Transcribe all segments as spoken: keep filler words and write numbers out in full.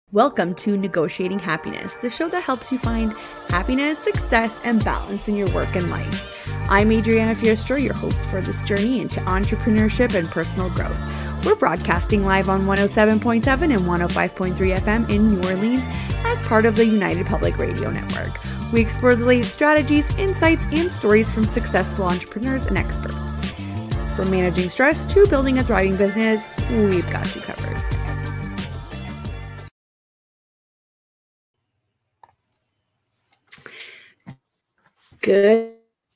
Welcome to Negotiating Happiness, the show that helps you find happiness, success, and balance in your work and life. I'm Adriana Fiestro, your host for this journey into entrepreneurship and personal growth. We're broadcasting live on one oh seven point seven and one oh five point three F M in New Orleans as part of the United Public Radio Network. We explore the latest strategies, insights, and stories from successful entrepreneurs and experts. From managing stress to building a thriving business, we've got you covered. Good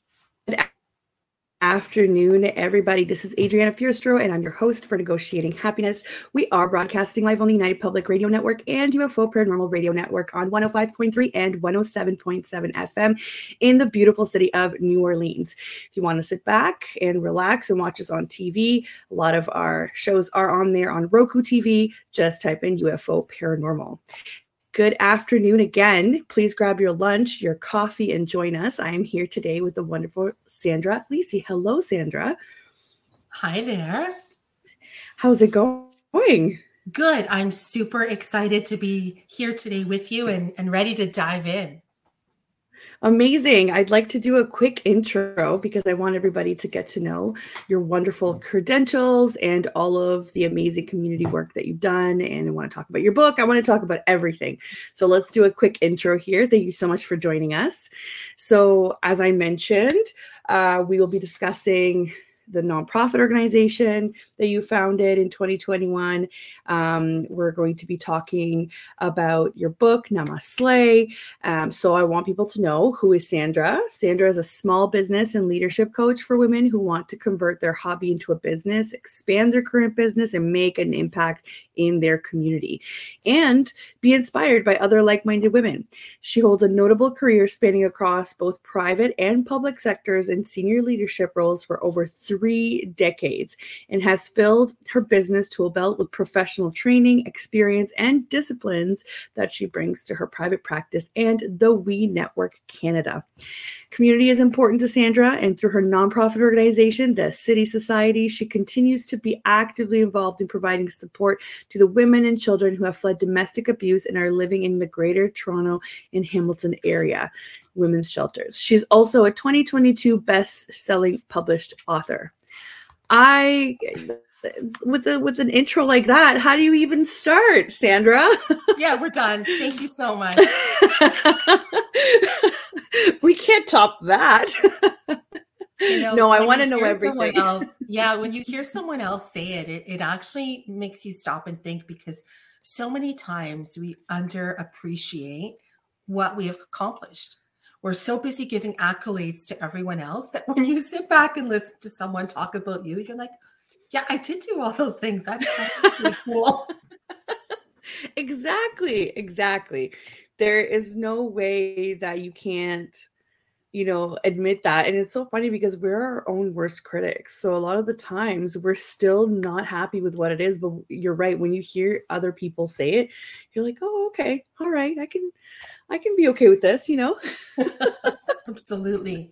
afternoon, everybody. This is Adriana Fiestro, and I'm your host for Negotiating Happiness. We are broadcasting live on the United Public Radio Network and U F O Paranormal Radio Network on one oh five point three and one oh seven point seven F M in the beautiful city of New Orleans. If you want to sit back and relax and watch us on T V, a lot of our shows are on there on Roku T V. Just type in U F O Paranormal. Good afternoon again. Please grab your lunch, your coffee, and join us. I am here today with the wonderful Sandra Lisi. Hello, Sandra. Hi there. How's it going? Good. I'm super excited to be here today with you and, and ready to dive in. Amazing. I'd like to do a quick intro because I want everybody to get to know your wonderful credentials and all of the amazing community work that you've done. And I want to talk about your book. I want to talk about everything. So let's do a quick intro here. Thank you so much for joining us. So as I mentioned, uh, we will be discussing the nonprofit organization that you founded in twenty twenty-one. Um, we're going to be talking about your book, Namaste. Um, so I want people to know, who is Sandra? Sandra is a small business and leadership coach for women who want to convert their hobby into a business, expand their current business, and make an impact in their community, and be inspired by other like-minded women. She holds a notable career spanning across both private and public sectors in senior leadership roles for over three decades and has filled her business tool belt with professional training, experience, and disciplines that she brings to her private practice and the We Network Canada. Community is important to Sandra, and through her nonprofit organization, the City Society, she continues to be actively involved in providing support to the women and children who have fled domestic abuse and are living in the Greater Toronto and Hamilton area women's shelters. She's also a twenty twenty-two best-selling published author. I, with the with an intro like that, how do you even start, Sandra? Yeah, we're done. Thank you so much. We can't top that. You know, no, I want to know everything. Else, yeah, when you hear someone else say it, it, it actually makes you stop and think, because so many times we underappreciate what we have accomplished. We're so busy giving accolades to everyone else that when you sit back and listen to someone talk about you, you're like, yeah, I did do all those things. That, that's really cool. Exactly. Exactly. There is no way that you can't, you know, admit that. And it's so funny because we're our own worst critics. So a lot of the times we're still not happy with what it is. But you're right. When you hear other people say it, you're like, oh, okay. All right. I can, I can be okay with this, you know? Absolutely.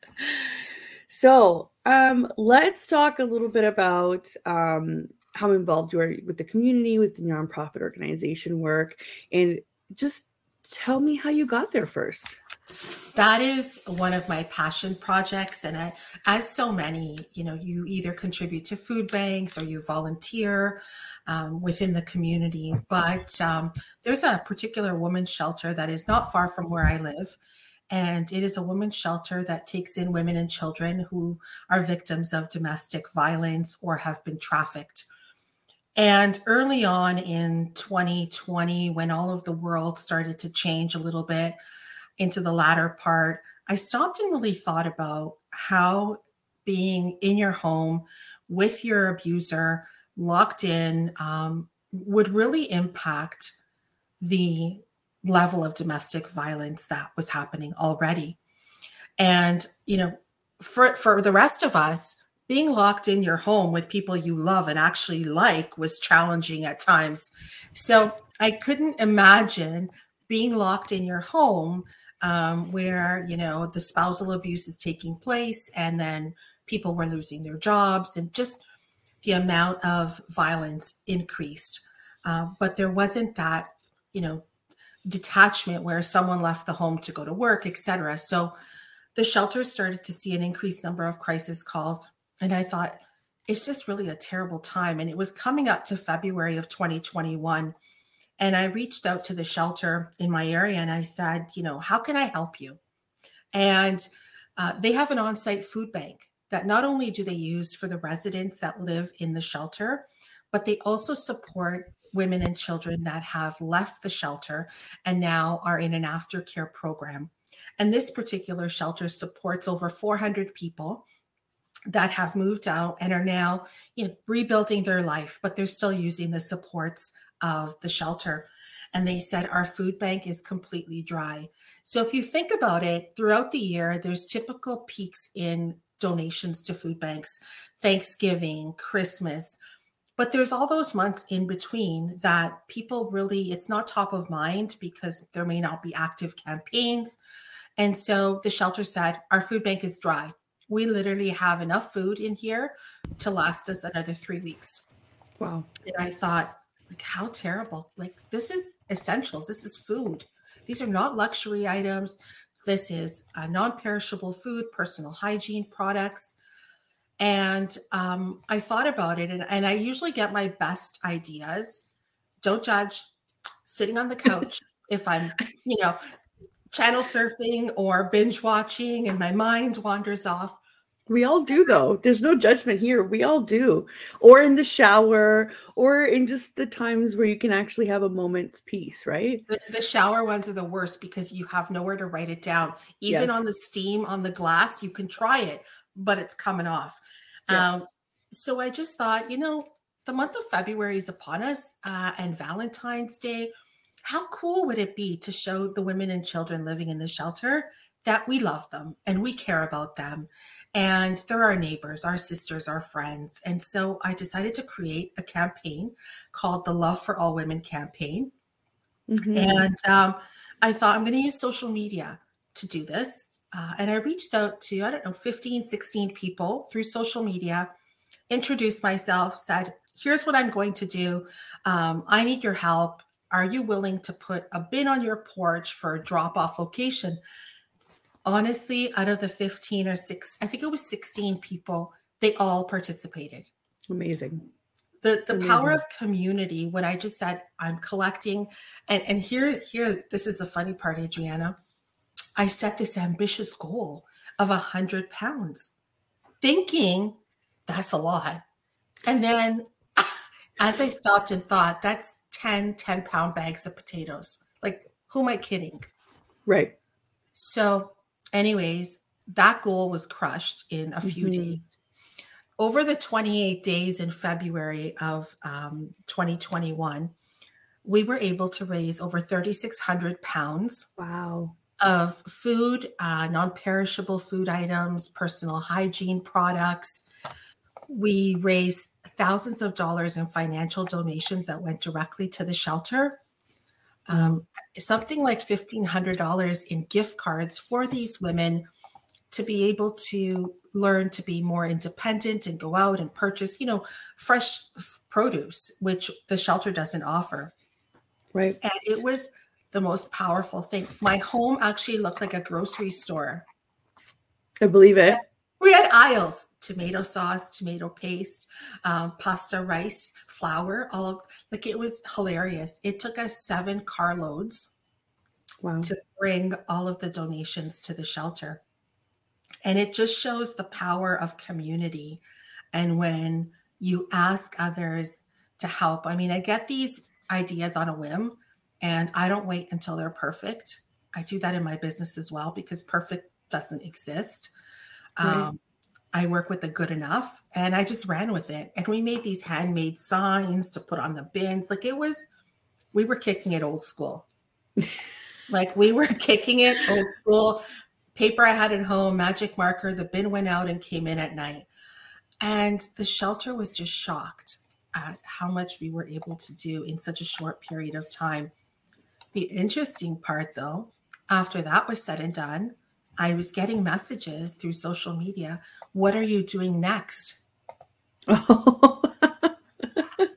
So um, let's talk a little bit about um, how involved you are with the community, with the nonprofit organization work, and just tell me how you got there first. That is one of my passion projects. And I, as so many, you know, you either contribute to food banks or you volunteer um, within the community. But um, there's a particular women's shelter that is not far from where I live. And it is a women's shelter that takes in women and children who are victims of domestic violence or have been trafficked. And early on in twenty twenty, when all of the world started to change a little bit into the latter part, I stopped and really thought about how being in your home with your abuser, locked in, um, would really impact the level of domestic violence that was happening already. And, you know, for, for the rest of us, being locked in your home with people you love and actually like was challenging at times. So I couldn't imagine being locked in your home um, where, you know, the spousal abuse is taking place and then people were losing their jobs and just the amount of violence increased. Uh, but there wasn't that you know, detachment where someone left the home to go to work, et cetera. So the shelter started to see an increased number of crisis calls. And I thought, it's just really a terrible time. And it was coming up to February of twenty twenty-one. And I reached out to the shelter in my area and I said, you know, how can I help you? And uh, they have an on site food bank that not only do they use for the residents that live in the shelter, but they also support women and children that have left the shelter and now are in an aftercare program. And this particular shelter supports over four hundred people that have moved out and are now, you know, rebuilding their life, but they're still using the supports of the shelter. And they said our food bank is completely dry. So if you think about it, throughout the year, there's typical peaks in donations to food banks, Thanksgiving, Christmas, but there's all those months in between that people really, it's not top of mind because there may not be active campaigns. And so the shelter said, our food bank is dry. We literally have enough food in here to last us another three weeks. Wow. And I thought, like, how terrible. Like, this is essentials. This is food. These are not luxury items. This is a non-perishable food, personal hygiene products. And um, I thought about it, and, and I usually get my best ideas. Don't judge, sitting on the couch if I'm, you know, channel surfing or binge watching and my mind wanders off. We all do, though. There's no judgment here. We all do. Or in the shower, or in just the times where you can actually have a moment's peace, right? The, the shower ones are the worst because you have nowhere to write it down. Even Yes. on the steam on the glass, you can try it, but it's coming off. Yes. Um, so I just thought, you know, the month of February is upon us, uh, and Valentine's Day. How cool would it be to show the women and children living in the shelter that we love them and we care about them? And they're our neighbors, our sisters, our friends. And so I decided to create a campaign called the Love for All Women campaign. Mhm. And um, I thought I'm going to use social media to do this. Uh, and I reached out to, I don't know, fifteen, sixteen people through social media, introduced myself, said, here's what I'm going to do. Um, I need your help. Are you willing to put a bin on your porch for a drop off location? Honestly, out of the fifteen or six, I think it was sixteen people, they all participated. Amazing. The the power Amazing. of community, when I just said I'm collecting, and, and here, here, this is the funny part, Adriana. I set this ambitious goal of a hundred pounds, thinking that's a lot. And then as I stopped and thought, that's ten ten pound bags of potatoes. Like, who am I kidding? Right. So, anyways, that goal was crushed in a few Mhm. days. Over the twenty-eight days in February of um, twenty twenty-one, we were able to raise over thirty-six hundred pounds Wow. of food, uh, non perishable food items, personal hygiene products. We raised thousands of dollars in financial donations that went directly to the shelter. Um, something like fifteen hundred dollars in gift cards for these women to be able to learn to be more independent and go out and purchase, you know, fresh f- produce, which the shelter doesn't offer. Right. And it was the most powerful thing. My home actually looked like a grocery store. I believe it. We had aisles, tomato sauce, tomato paste, um, pasta, rice, flour, all of, like, it was hilarious. It took us seven carloads Wow. to bring all of the donations to the shelter. And it just shows the power of community. And when you ask others to help, I mean, I get these ideas on a whim and I don't wait until they're perfect. I do that in my business as well because perfect doesn't exist. Right. Um, I work with the good enough and I just ran with it. And we made these handmade signs to put on the bins. Like, it was, we were kicking it old school. Like, we were kicking it old school. Paper I had at home, magic marker, the bin went out and came in at night. And the shelter was just shocked at how much we were able to do in such a short period of time. The interesting part, though, after that was said and done, I was getting messages through social media. What are you doing next? Oh.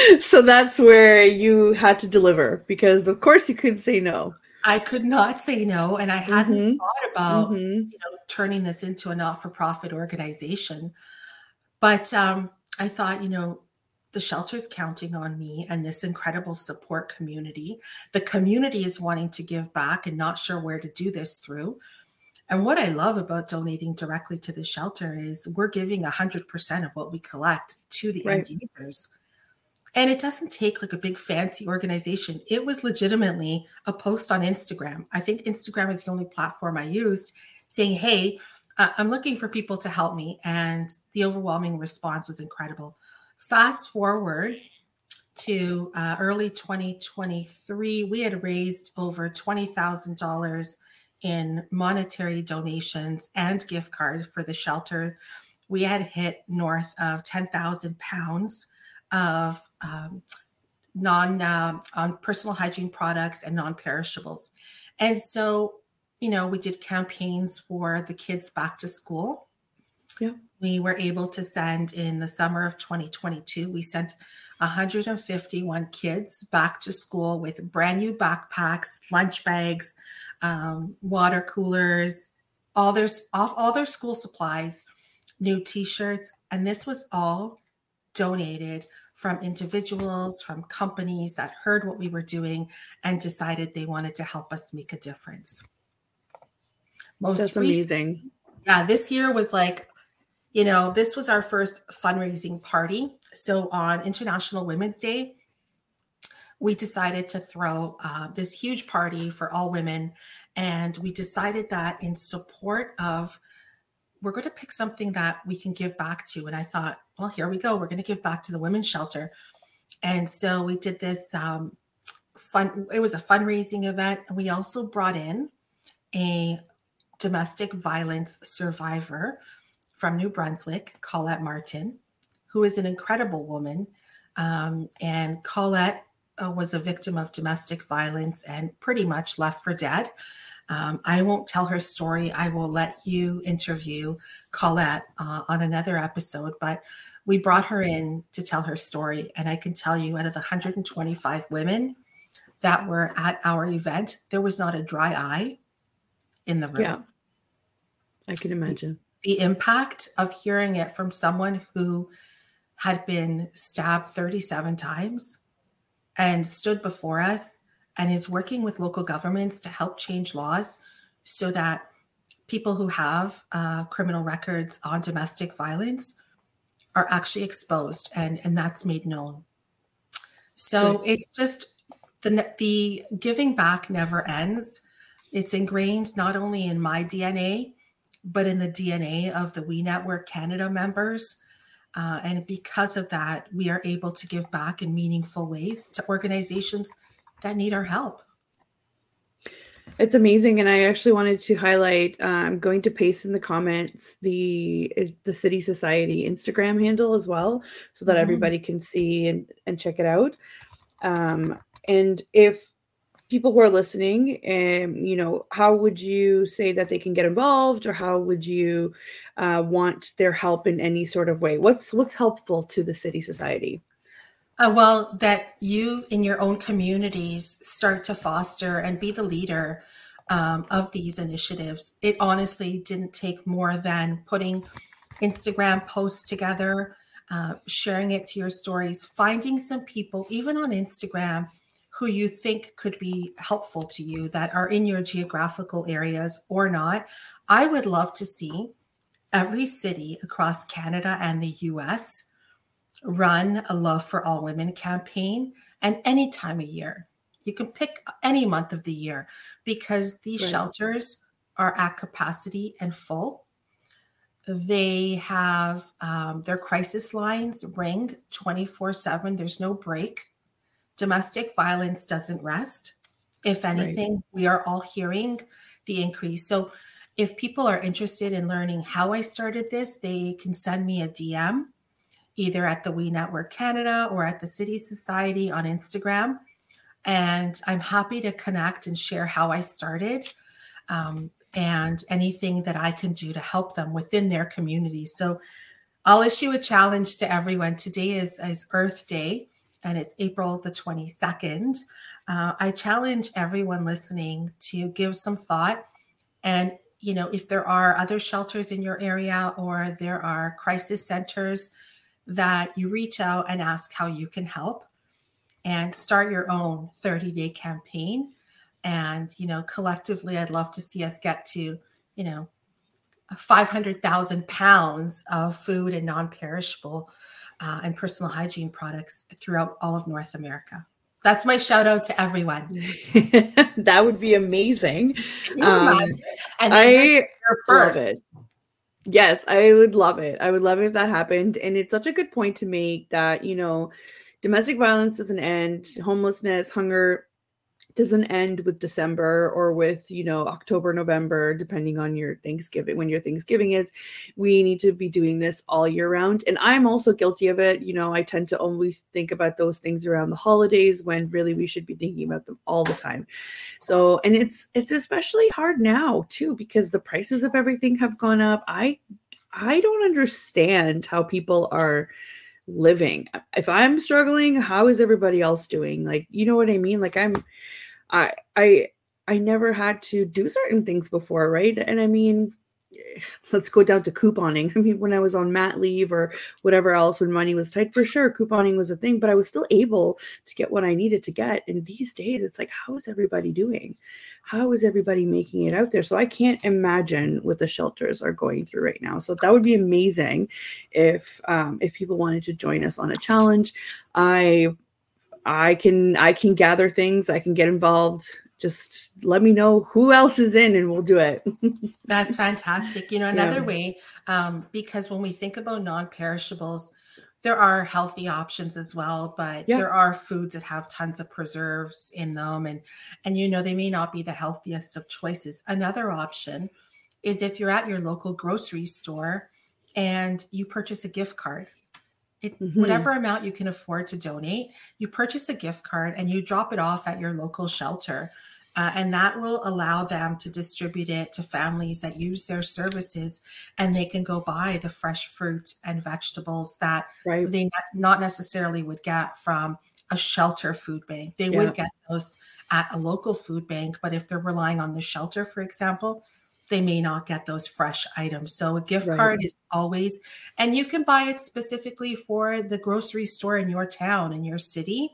So that's where you had to deliver because, of course, you couldn't say no. I could not say no, and I hadn't Mm-hmm. thought about, Mm-hmm. you know, turning this into a not-for-profit organization. But um, I thought, you know, the shelter's counting on me and this incredible support community. The community is wanting to give back and not sure where to do this through. And what I love about donating directly to the shelter is we're giving one hundred percent of what we collect to the end Right. users. And it doesn't take like a big fancy organization. It was legitimately a post on Instagram. I think Instagram is the only platform I used saying, hey, uh, I'm looking for people to help me. And the overwhelming response was incredible. Fast forward to uh, early twenty twenty-three, we had raised over twenty thousand dollars in monetary donations and gift cards for the shelter. We had hit north of ten thousand pounds of um, non uh, on personal hygiene products and non-perishables. And so, you know, we did campaigns for the kids back to school. Yeah. We were able to send in the summer of twenty twenty-two, we sent one hundred fifty-one kids back to school with brand new backpacks, lunch bags, um, water coolers, all their all, all their school supplies, new t-shirts, and this was all donated from individuals, from companies that heard what we were doing and decided they wanted to help us make a difference. Most That's recently, amazing. yeah, this year was like, you know, this was our first fundraising party. So on International Women's Day, we decided to throw uh, this huge party for all women. And we decided that in support of, we're going to pick something that we can give back to. And I thought, well, here we go. We're going to give back to the women's shelter. And so we did this um, fun, it was a fundraising event. And we also brought in a domestic violence survivor from New Brunswick, Colette Martin, who is an incredible woman. Um, and Colette uh, was a victim of domestic violence and pretty much left for dead. Um, I won't tell her story. I will let you interview Colette uh, on another episode, but we brought her in to tell her story. And I can tell you, out of the one hundred twenty-five women that were at our event, there was not a dry eye in the room. Yeah. I can imagine. The impact of hearing it from someone who had been stabbed thirty-seven times and stood before us and is working with local governments to help change laws so that people who have uh, criminal records on domestic violence are actually exposed and, and that's made known. So Good. it's just the, the giving back never ends. It's ingrained not only in my D N A, but in the D N A of the We Network Canada members. Uh, and because of that, we are able to give back in meaningful ways to organizations that need our help. It's amazing, and I actually wanted to highlight. Uh, I'm going to paste in the comments the is the City Society Instagram handle as well, so that Mhm. everybody can see and, and check it out. Um, and if people who are listening, um, you know, how would you say that they can get involved, or how would you uh, want their help in any sort of way? What's what's helpful to the City Society? Uh, well, that you in your own communities start to foster and be the leader um, of these initiatives. It honestly didn't take more than putting Instagram posts together, uh, sharing it to your stories, finding some people, even on Instagram, who you think could be helpful to you that are in your geographical areas or not. I would love to see every city across Canada and the U S run a Love for All Women campaign, and any time of year. You can pick any month of the year because these Right. shelters are at capacity and full. They have um, their crisis lines ring twenty-four seven. There's no break. Domestic violence doesn't rest. If Right. anything, we are all hearing the increase. So if people are interested in learning how I started this, they can send me a D M either at the We Network Canada or at the City Society on Instagram. And I'm happy to connect and share how I started um, and anything that I can do to help them within their community. So I'll issue a challenge to everyone. Today is, is Earth Day. and it's April the twenty-second. Uh, I challenge everyone listening to give some thought. And, you know, if there are other shelters in your area or there are crisis centers, that you reach out and ask how you can help and start your own thirty day campaign. And, you know, collectively, I'd love to see us get to, you know, five hundred thousand pounds of food and non perishable uh, and personal hygiene products throughout all of North America. So that's my shout out to everyone. That would be amazing. Can you Um, imagine? And I then you're love first. it. Yes, I would love it. I would love it if that happened. And it's such a good point to make that, you know, domestic violence doesn't end, homelessness, hunger doesn't end with December or with, you know, October, November, depending on your Thanksgiving, when your Thanksgiving is. We need to be doing this all year round. And I'm also guilty of it. You know, I tend to always think about those things around the holidays when really we should be thinking about them all the time. So, and it's, it's especially hard now too, because the prices of everything have gone up. I, I don't understand how people are living. If I'm struggling, how is everybody else doing? Like, you know what I mean? Like I'm, I, I, I never had to do certain things before, right? And I mean, let's go down to couponing. I mean, when I was on mat leave or whatever else, when money was tight, for sure, couponing was a thing, but I was still able to get what I needed to get. And these days, it's like, how is everybody doing? How is everybody making it out there? So I can't imagine what the shelters are going through right now. So that would be amazing if um, if people wanted to join us on a challenge. I I can I can gather things. I can get involved. Just let me know who else is in and we'll do it. That's fantastic. You know, another Yeah. way, um, because when we think about non-perishables, there are healthy options as well, but Yeah. there are foods that have tons of preserves in them, and and you know they may not be the healthiest of choices. Another option is if you're at your local grocery store and you purchase a gift card. It, Hmm. whatever amount you can afford to donate, you purchase a gift card and you drop it off at your local shelter. Uh, and that will allow them to distribute it to families that use their services, and they can go buy the fresh fruit and vegetables that Right. they not not necessarily would get from a shelter food bank. They Yeah. would get those at a local food bank, but if they're relying on the shelter, for example, they may not get those fresh items. So a gift Right. card is always, and you can buy it specifically for the grocery store in your town, in your city,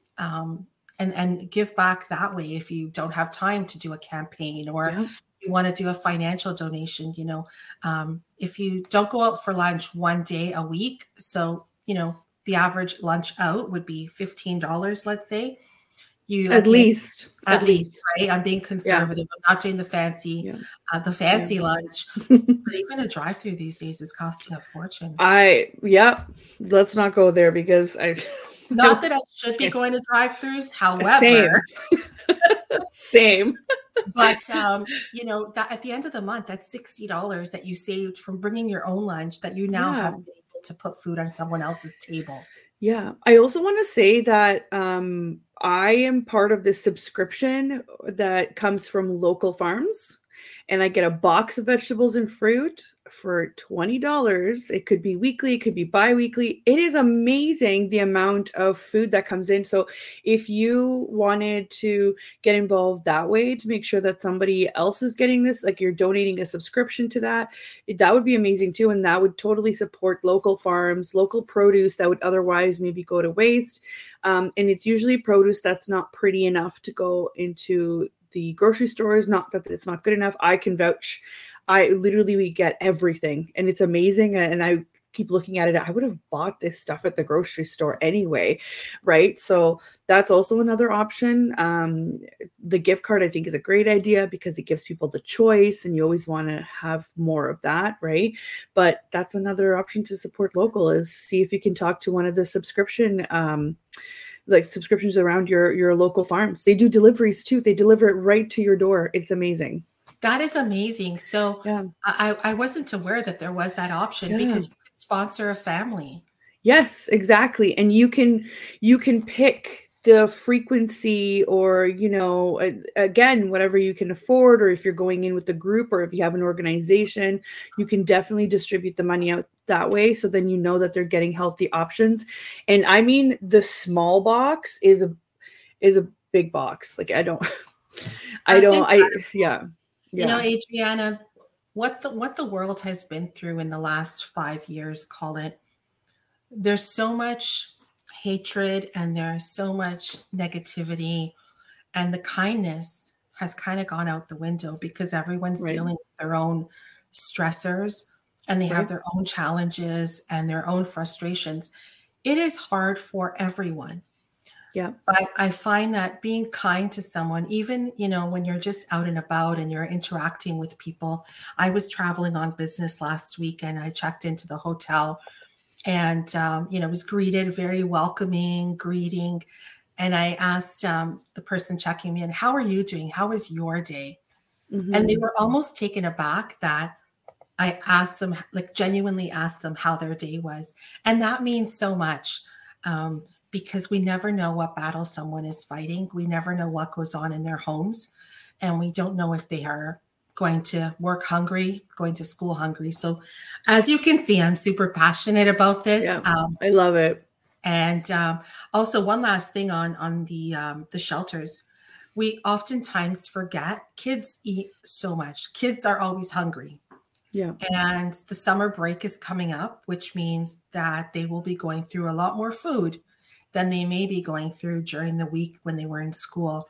um, and, and give back that way if you don't have time to do a campaign or Yeah. you want to do a financial donation. You know, um, if you don't go out for lunch one day a week, so, you know, the average lunch out would be fifteen dollars, let's say. You At at the end, least. At at least, least. right? I'm being Yeah. conservative. I'm not doing the fancy, Yeah. uh, the Yeah. fancy lunch. But even a drive-through these days is costing a fortune. I, yeah, let's not go there because I, Not that I should be going to drive-throughs, however, same, same. but um, you know, that at the end of the month, that's sixty dollars that you saved from bringing your own lunch that you now Yeah. have been able to put food on someone else's table. Yeah. I also want to say that um, I am part of this subscription that comes from local farms, and I get a box of vegetables and fruit for twenty dollars. It could be weekly, it could be bi-weekly. It is amazing the amount of food that comes in. So if you wanted to get involved that way to make sure that somebody else is getting this, like you're donating a subscription to that, that would be amazing too. And that would totally support local farms, local produce that would otherwise maybe go to waste. Um, and it's usually produce that's not pretty enough to go into the grocery stores. Not that it's not good enough. I can vouch. I literally, we get everything and it's amazing. And I keep looking at it. I would have bought this stuff at the grocery store anyway. Right. So that's also another option. Um, the gift card, I think, is a great idea because it gives people the choice and you always want to have more of that. Right. But that's another option to support local, is see if you can talk to one of the subscription, um, like subscriptions around your your local farms. They do deliveries too. They deliver it right to your door. It's amazing. That is amazing. So Yeah. I, I wasn't aware that there was that option Yeah. because you could sponsor a family. Yes, exactly. And you can you can pick the frequency, or, you know, again, whatever you can afford, or if you're going in with a group, or if you have an organization, you can definitely distribute the money out that way. So then you know that they're getting healthy options. And I mean, the small box is a, is a big box. Like, I don't, I That's don't, I, incredible. yeah. You know, Yeah. Adriana, what the what the world has been through in the last five years, call it, there's so much hatred and there's so much negativity, and the kindness has kind of gone out the window because everyone's Right. dealing with their own stressors and they have Right. their own challenges and their own frustrations. It is hard for everyone. Yeah. But I find that being kind to someone, even, you know, when you're just out and about and you're interacting with people. I was traveling on business last week and I checked into the hotel and, um, you know, was greeted very welcoming greeting. And I asked um, the person checking me in, how are you doing? How was your day? And they Mm-hmm. were almost taken aback that I asked them, like genuinely asked them how their day was. And that means so much um, because we never know what battle someone is fighting. We never know what goes on in their homes. And we don't know if they are going to work hungry, going to school hungry. So, as you can see, I'm super passionate about this. Yeah. Um, I love it. and um, also, one last thing on on the um, the shelters, we oftentimes forget kids eat so much. Kids are always hungry. Yeah. And the summer break is coming up, which means that they will be going through a lot more food than they may be going through during the week when they were in school.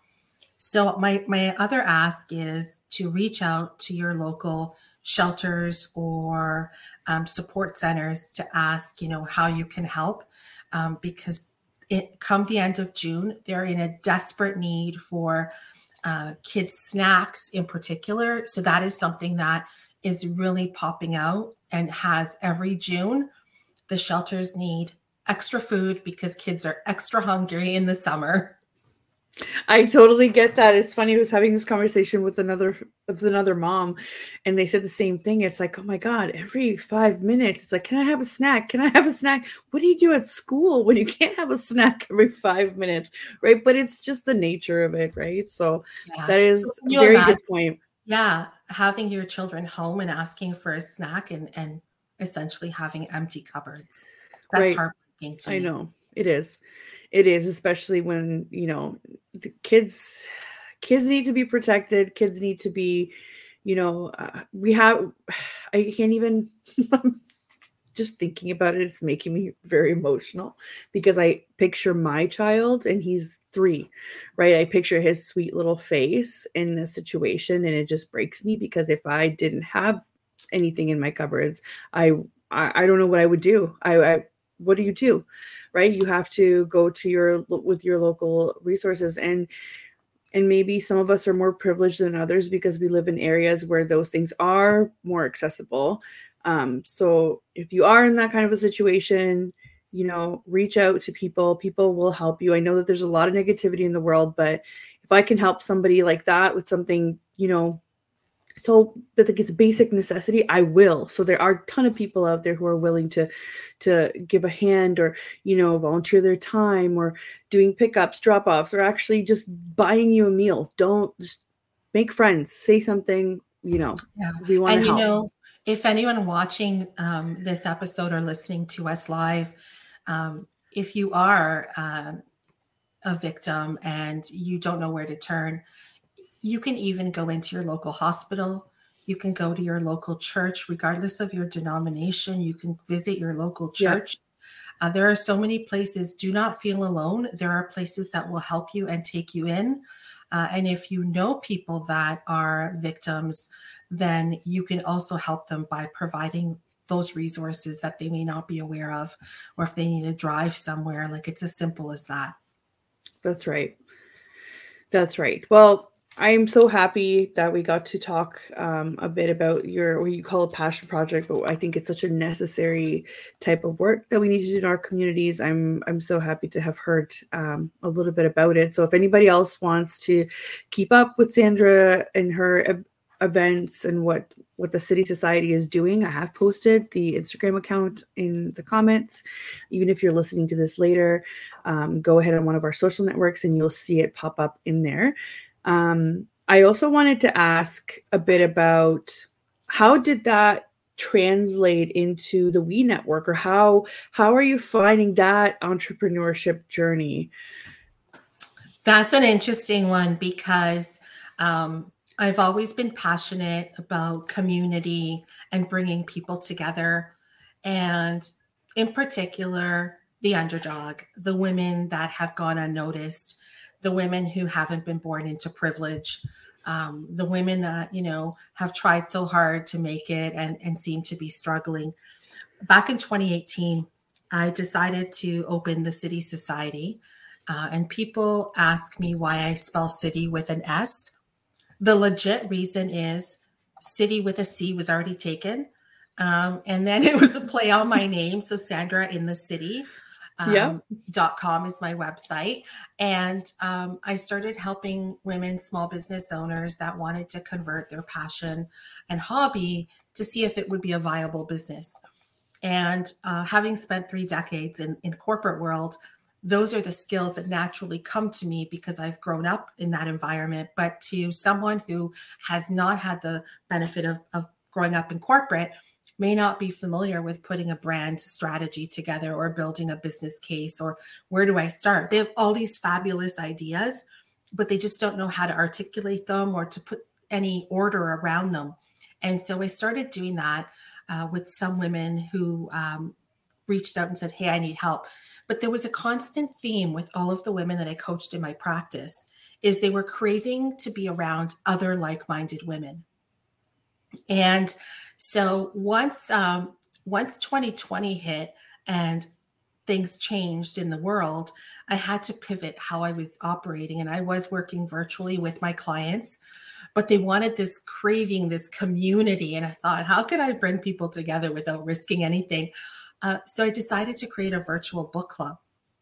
So my my other ask is to reach out to your local shelters or um, support centers to ask, you know, how you can help, um, because it come the end of June, they're in a desperate need for uh, kids snacks in particular. So that is something that is really popping out and has every June. The shelters need extra food because kids are extra hungry in the summer. I totally get that. It's funny. I was having this conversation with another with another mom, and they said the same thing. It's like, oh my God, every five minutes, it's like, can I have a snack? Can I have a snack? What do you do at school when you can't have a snack every five minutes, right? But it's just the nature of it, right? So Yeah. that So is can a you very good imagine, point. yeah, having your children home and asking for a snack and, and essentially having empty cupboards? That's Right. heartbreaking to I me. know. It is. It is, especially when, you know, the kids kids need to be protected. Kids need to be, you know, uh, we have I can't even just thinking about it, it's making me very emotional because I picture my child and he's three, right? I picture his sweet little face in this situation, and it just breaks me because if I didn't have anything in my cupboards, I I, I don't know what I would do. I, I what do you do, right? You have to go to your with your local resources, and and maybe some of us are more privileged than others because we live in areas where those things are more accessible. Um, so if you are in that kind of a situation, you know, reach out to people. People will help you. I know that there's a lot of negativity in the world, but if I can help somebody like that with something, you know, so but like it's a basic necessity, I will. So there are a ton of people out there who are willing to to give a hand, or, you know, volunteer their time, or doing pickups, drop-offs, or actually just buying you a meal. Don't just make friends, say something, you know, Yeah. we want to And you help. know, if anyone watching um, this episode or listening to us live, um, if you are um, a victim and you don't know where to turn, you can even go into your local hospital. You can go to your local church, regardless of your denomination. You can visit your local Yeah, church. Uh, there are so many places. Do not feel alone. There are places that will help you and take you in. Uh, and if you know people that are victims, then you can also help them by providing those resources that they may not be aware of, or if they need to drive somewhere, like it's as simple as that. that's right. That's right. Well, I'm so happy that we got to talk um, a bit about your, what you call a passion project, but I think it's such a necessary type of work that we need to do in our communities. I'm I'm so happy to have heard um, a little bit about it. So if anybody else wants to keep up with Sandra and her e- events and what what the City Society is doing. I have posted the Instagram account in the comments. Even if you're listening to this later, um, go ahead on one of our social networks and you'll see it pop up in there. Um, I also wanted to ask a bit about how did that translate into the We Network, or how how are you finding that entrepreneurship journey? That's an interesting one because um, I've always been passionate about community and bringing people together, and in particular, the underdog, the women that have gone unnoticed, the women who haven't been born into privilege, um, the women that, you know, have tried so hard to make it and, and seem to be struggling. Back in twenty eighteen, I decided to open the City Society. Uh, and people ask me why I spell city with an S. The legit reason is city with a C was already taken. Um, and then it was a play on my name. So Sandra in the City. Yeah. Um, dot com is my website. And um, I started helping women, small business owners that wanted to convert their passion and hobby to see if it would be a viable business. And uh, having spent three decades in, in corporate world, those are the skills that naturally come to me because I've grown up in that environment. But to someone who has not had the benefit of, of growing up in corporate, may not be familiar with putting a brand strategy together or building a business case, or where do I start? They have all these fabulous ideas, but they just don't know how to articulate them or to put any order around them. And so I started doing that uh, with some women who um, reached out and said, hey, I need help. But there was a constant theme with all of the women that I coached in my practice is they were craving to be around other like-minded women. And so once um, once twenty twenty hit and things changed in the world, I had to pivot how I was operating. And I was working virtually with my clients, but they wanted this craving, this community. And I thought, how can I bring people together without risking anything? Uh, so I decided to create a virtual book club.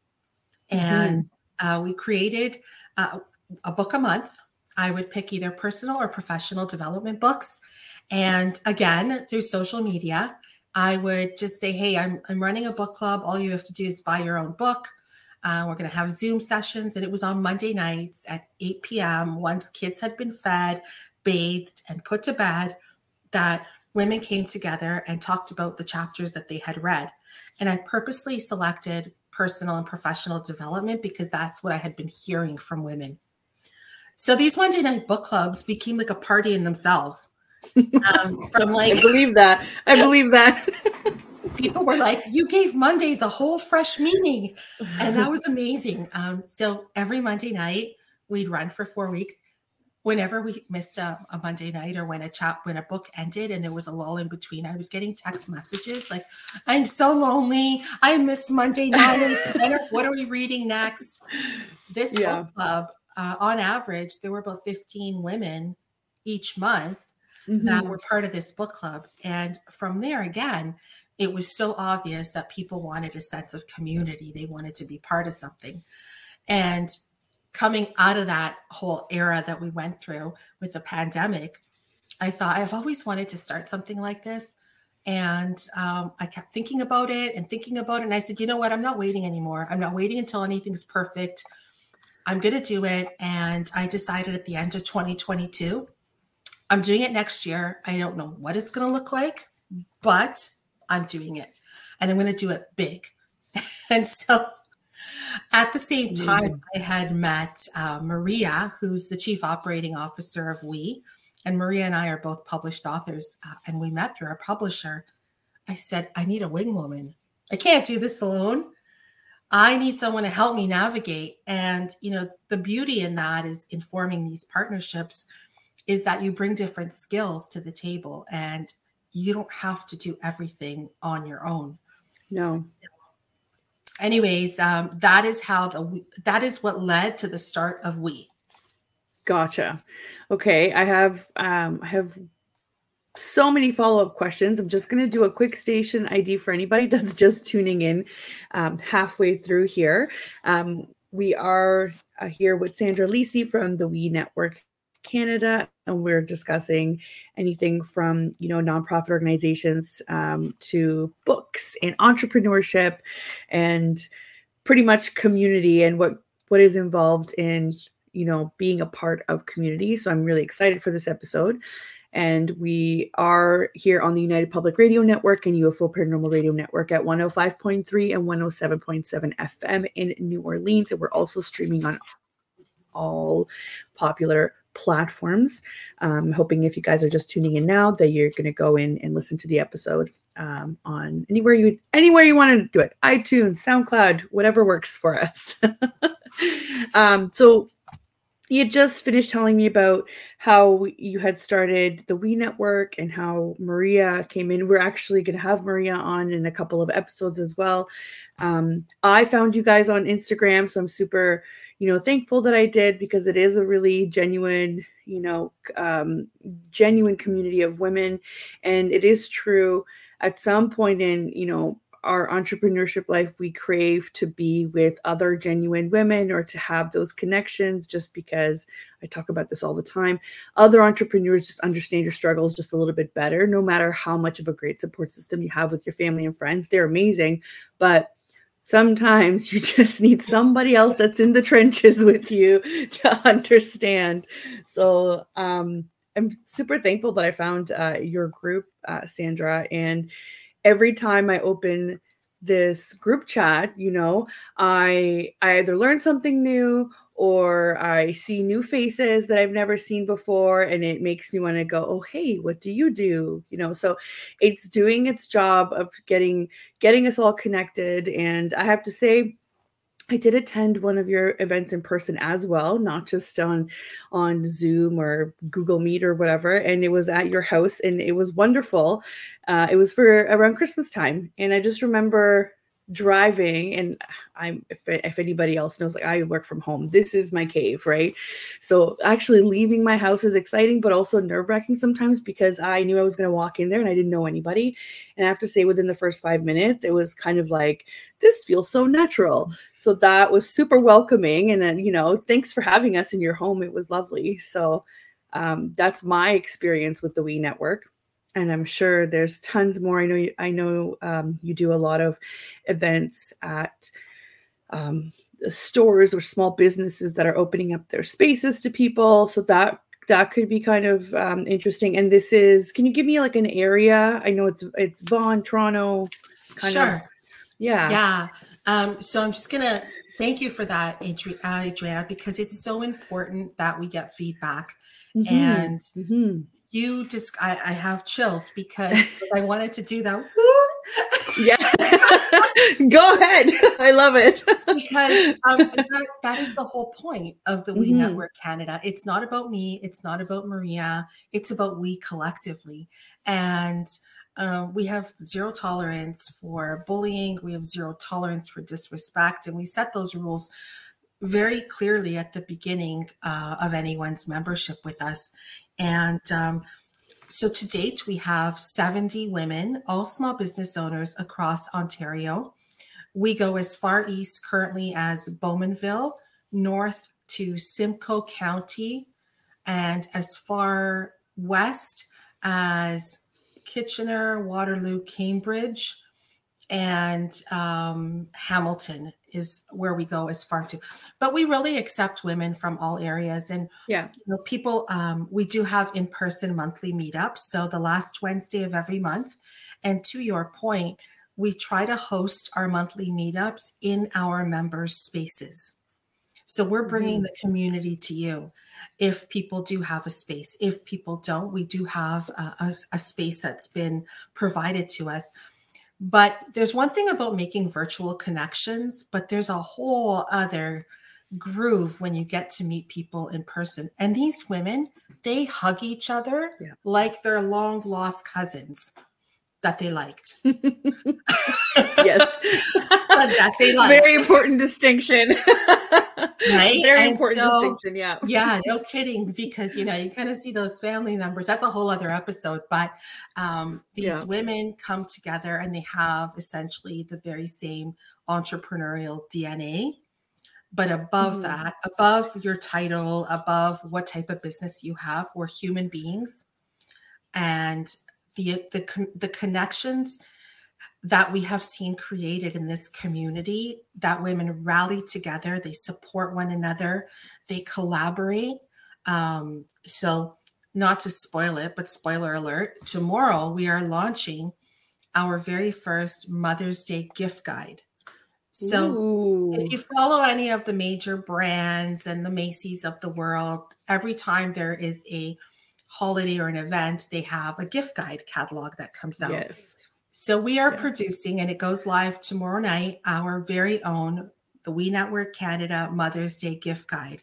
And mm-hmm. uh, we created uh, a book a month. I would pick either personal or professional development books. And again, through social media, I would just say, hey, I'm, I'm running a book club. All you have to do is buy your own book. Uh, we're going to have Zoom sessions. And it was on Monday nights at eight p.m. once kids had been fed, bathed, and put to bed, that women came together and talked about the chapters that they had read. And I purposely selected personal and professional development because that's what I had been hearing from women. So these Monday night book clubs became like a party in themselves. Um, from like, I believe that. I believe that. People were like, you gave Mondays a whole fresh meaning. And that was amazing. Um, so every Monday night we'd run for four weeks. Whenever we missed a, a Monday night or when a chat, when a book ended and there was a lull in between, I was getting text messages like, I'm so lonely. I miss Monday nights. What are we reading next? This yeah. book club, uh, on average, there were about fifteen women each month mm-hmm. that were part of this book club. And from there, again, it was so obvious that people wanted a sense of community. They wanted to be part of something. And coming out of that whole era that we went through with the pandemic, I thought I've always wanted to start something like this. And um, I kept thinking about it and thinking about it. And I said, you know what? I'm not waiting anymore. I'm not waiting until anything's perfect. I'm going to do it. And I decided at the end of twenty twenty-two, I'm doing it next year. I don't know what it's going to look like, but I'm doing it. And I'm going to do it big. And so at the same time, I had met uh, Maria, who's the chief operating officer of We. And Maria and I are both published authors. Uh, and we met through our publisher. I said, I need a wing woman. I can't do this alone. I need someone to help me navigate. And, you know, the beauty in that is in forming these partnerships is that you bring different skills to the table and you don't have to do everything on your own. No. Anyways, um, that is how the, that is what led to the start of We. Gotcha. Okay. I have, um, I have so many follow-up questions. I'm just going to do a quick station I D for anybody that's just tuning in um, halfway through here. Um, we are uh, here with Sandra Lisi from the We Network Canada, and we're discussing anything from, you know, nonprofit organizations um, to books and entrepreneurship and pretty much community and what what is involved in, you know, being a part of community. So I'm really excited for this episode. And we are here on the United Public Radio Network and U F O Paranormal Radio Network at one oh five point three and one oh seven point seven F M in New Orleans. And we're also streaming on all popular platforms. Um, hoping if you guys are just tuning in now that you're going to go in and listen to the episode um, on anywhere you anywhere you want to do it, iTunes, SoundCloud, whatever works for us. um, so you had just finished telling me about how you had started the We Network and how Maria came in. We're actually going to have Maria on in a couple of episodes as well. Um, I found you guys on Instagram, so I'm super, you know, thankful that I did, because it is a really genuine, you know, um, genuine community of women. And it is true at some point in, you know, our entrepreneurship life, we crave to be with other genuine women or to have those connections, just because I talk about this all the time. Other entrepreneurs just understand your struggles just a little bit better, no matter how much of a great support system you have with your family and friends. They're amazing. But sometimes you just need somebody else that's in the trenches with you to understand. So um, I'm super thankful that I found uh, your group, uh, Sandra. And every time I open this group chat, you know, I I either learn something new or I see new faces that I've never seen before, and it makes me want to go, oh, hey, what do you do? You know, so it's doing its job of getting getting us all connected. And I have to say, I did attend one of your events in person as well, not just on on Zoom or Google Meet or whatever. And it was at your house, and it was wonderful. Uh, it was for around Christmas time, and I just remember driving. And I'm if, if anybody else knows, like, I work from home. This is my cave, right? So actually leaving my house is exciting, but also nerve-wracking sometimes, because I knew I was going to walk in there and I didn't know anybody. And I have to say, within the first five minutes, it was kind of like, this feels so natural. So that was super welcoming. And then, you know, thanks for having us in your home. It was lovely. So um, that's my experience with the We Network. And I'm sure there's tons more. I know you, I know um, you do a lot of events at um, stores or small businesses that are opening up their spaces to people. So that that could be kind of um, interesting. And this is, can you give me like an area? I know it's it's Vaughan, Toronto, kind Sure. of. Yeah. Yeah. Um, so I'm just going to thank you for that, Adri- Adria, because it's so important that we get feedback. Mm-hmm. And Mm-hmm. you just, I, I have chills because I wanted to do that. Woo! Yeah. Go ahead. I love it. Because um, that, that is the whole point of the We Mhm. Network Canada. It's not about me. It's not about Maria. It's about we collectively. And um, we have zero tolerance for bullying. We have zero tolerance for disrespect. And we set those rules very clearly at the beginning uh, of anyone's membership with us. And um, so to date, we have seventy women, all small business owners across Ontario. We go as far east currently as Bowmanville, north to Simcoe County, and as far west as Kitchener, Waterloo, Cambridge, and um, Hamilton is where we go as far to. But we really accept women from all areas. And Yeah. you know, people, um, we do have in-person monthly meetups. So the last Wednesday of every month. And to your point, we try to host our monthly meetups in our members' spaces. So we're bringing Mhm. the community to you. If people do have a space, if people don't, we do have a, a, a space that's been provided to us. But there's one thing about making virtual connections, but there's a whole other groove when you get to meet people in person. And these women, they hug each other Yeah. like they're long lost cousins that they liked. Yes. That they liked. Very important distinction. Right? Very And important so, distinction. Yeah. yeah, no kidding, because you know you kind of see those family members. That's a whole other episode. But um, these Yeah. women come together and they have essentially the very same entrepreneurial D N A. But above Mhm. that, above your title, above what type of business you have, we're human beings, and the the con- the connections that we have seen created in this community, that women rally together, they support one another, they collaborate. Um, so, not to spoil it, but spoiler alert, tomorrow we are launching our very first Mother's Day gift guide. So, if Ooh. you follow any of the major brands and the Macy's of the world, every time there is a holiday or an event, they have a gift guide catalog that comes out. Yes. So we are Yes. producing, and it goes live tomorrow night, our very own, the We Network Canada Mother's Day gift guide.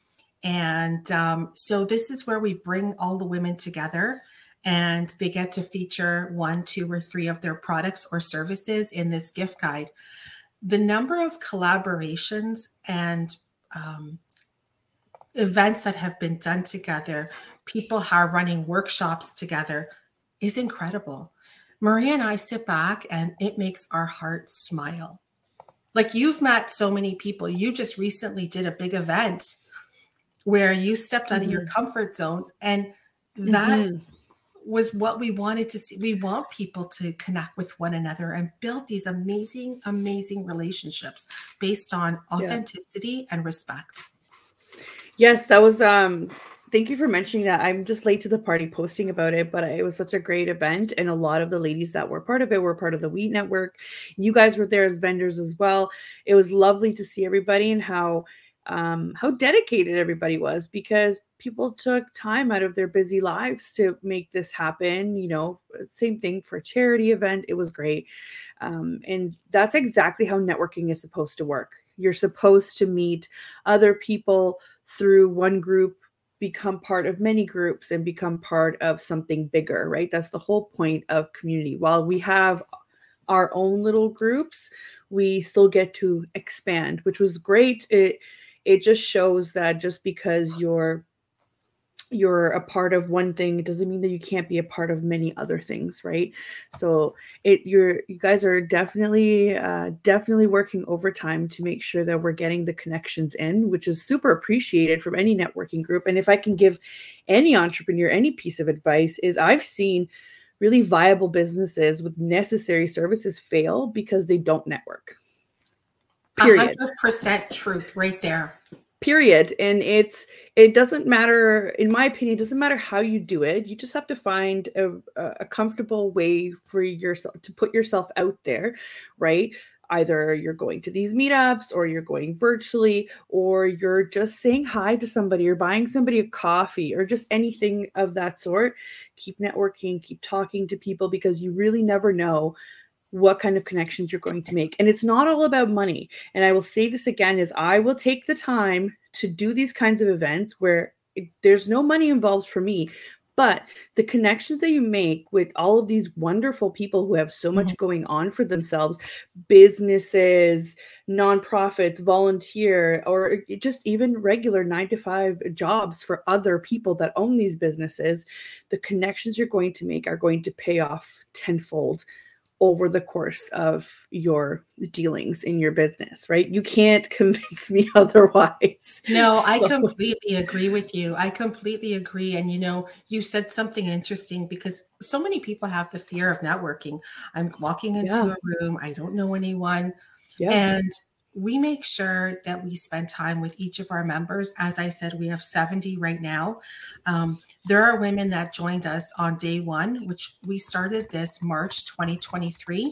And um, so this is where we bring all the women together, and they get to feature one, two, or three of their products or services in this gift guide. The number of collaborations and um, events that have been done together, people are running workshops together, is incredible. Maria and I sit back and it makes our hearts smile. Like, you've met so many people. You just recently did a big event where you stepped out of your Mhm. comfort zone, and that Mhm. was what we wanted to see. We want people to connect with one another and build these amazing, amazing relationships based on Yeah. authenticity and respect. Yes, that was um thank you for mentioning that. I'm just late to the party posting about it, but it was such a great event, and a lot of the ladies that were part of it were part of the Wheat Network. You guys were there as vendors as well. It was lovely to see everybody and how um how dedicated everybody was, because people took time out of their busy lives to make this happen, you know. Same thing for a charity event. It was great. Um, and that's exactly how networking is supposed to work. You're supposed to meet other people through one group, become part of many groups, and become part of something bigger, right? That's the whole point of community. While we have our own little groups, we still get to expand, which was great. It it just shows that just because you're you're a part of one thing, it doesn't mean that you can't be a part of many other things, right? So it you're you guys are definitely uh, definitely working overtime to make sure that we're getting the connections in, which is super appreciated from any networking group. And if I can give any entrepreneur any piece of advice, is I've seen really viable businesses with necessary services fail because they don't network. A Period. hundred percent truth right there. Period. And it's it doesn't matter, in my opinion, it doesn't matter how you do it. You just have to find a, a comfortable way for yourself to put yourself out there, right? Either you're going to these meetups, or you're going virtually, or you're just saying hi to somebody, or buying somebody a coffee, or just anything of that sort. Keep networking, keep talking to people, because you really never know what kind of connections you're going to make. And it's not all about money. And I will say this again, is I will take the time to do these kinds of events where it, there's no money involved for me, but the connections that you make with all of these wonderful people who have so Mhm. much going on for themselves, businesses, nonprofits, volunteer, or just even regular nine to five jobs for other people that own these businesses, the connections you're going to make are going to pay off tenfold over the course of your dealings in your business, right? You can't convince me otherwise. No, I So, completely agree with you. I completely agree. And you know, you said something interesting, because so many people have the fear of networking. I'm walking into yeah, a room, I don't know anyone. yeah. And we make sure that we spend time with each of our members. As I said, we have seventy right now. Um, there are women that joined us on day one, which we started this March twenty twenty-three,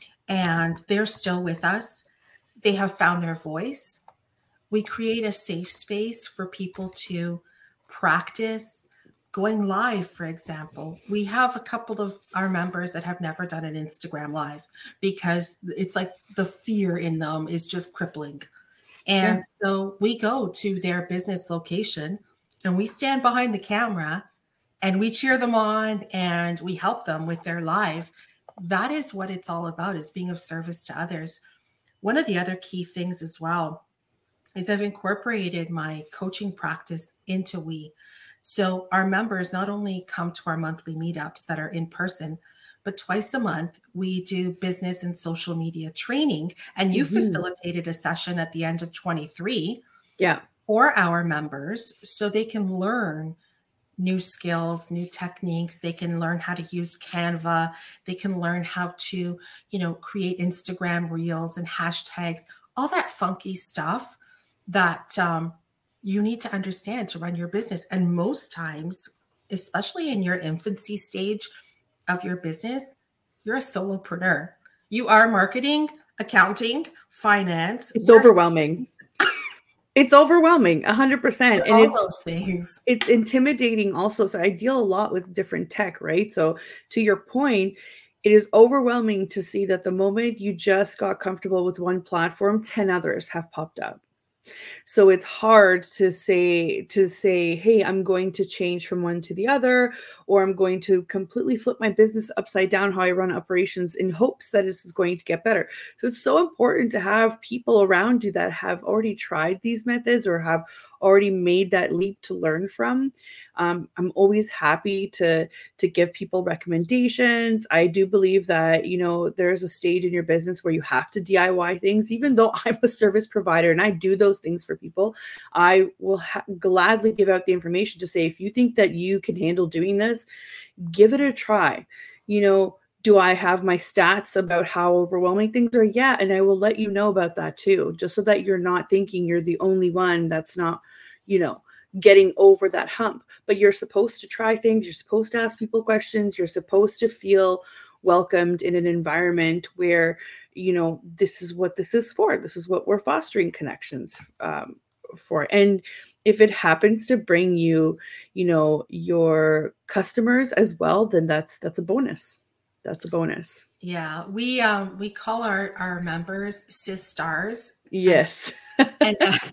and they're still with us. They have found their voice. We create a safe space for people to practice going live, for example. We have a couple of our members that have never done an Instagram live, because it's like the fear in them is just crippling. Yeah. And so we go to their business location and we stand behind the camera and we cheer them on and we help them with their live. That is what it's all about, is being of service to others. One of the other key things as well is I've incorporated my coaching practice into We. So our members not only come to our monthly meetups that are in person, but twice a month we do business and social media training. And you Mhm. facilitated a session at the end of twenty-three Yeah. for our members so they can learn new skills, new techniques. They can learn how to use Canva. They can learn how to, you know, create Instagram reels and hashtags, all that funky stuff that um, you need to understand to run your business. And most times, especially in your infancy stage of your business, you're a solopreneur. You are marketing, accounting, finance. It's We're, overwhelming. It's overwhelming, one hundred percent. we're And all it's those things. it's intimidating also. So I deal a lot with different tech, right? So to your point, it is overwhelming to see that the moment you just got comfortable with one platform, ten others have popped up. So it's hard to say to say, "Hey, I'm going to change from one to the other," or I'm going to completely flip my business upside down how I run operations in hopes that this is going to get better. So it's so important to have people around you that have already tried these methods or have already made that leap to learn from. Um, I'm always happy to to give people recommendations. I do believe that, you know, there's a stage in your business where you have to D I Y things, even though I'm a service provider and I do those things for people. I will ha- gladly give out the information to say, if you think that you can handle doing this, give it a try. You know, do I have my stats about how overwhelming things are? Yeah. And I will let you know about that too, just so that you're not thinking you're the only one that's not, you know, getting over that hump. But you're supposed to try things. You're supposed to ask people questions. You're supposed to feel welcomed in an environment where, you know, this is what this is for. This is what we're fostering connections um, for. And if it happens to bring you, you know, your customers as well, then that's that's a bonus. That's a bonus. Yeah, we um we call our our members sis stars, and Yes. and